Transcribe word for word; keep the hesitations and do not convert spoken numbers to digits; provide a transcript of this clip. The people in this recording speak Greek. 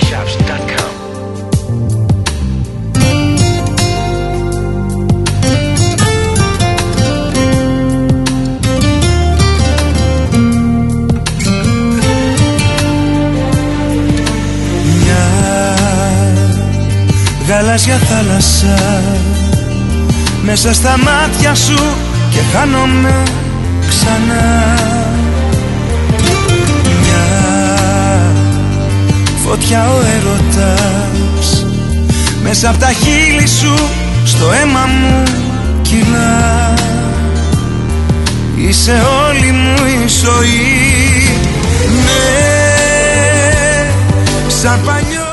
shops dot com. Μια γαλάζια θάλασσα μέσα στα μάτια σου και χάνομαι ξανά. Μια φωτιά ο έρωτας μέσα απ' τα χείλη σου στο αίμα μου κυλά. Είσαι όλη μου η ζωή, ναι, σαν παλιό.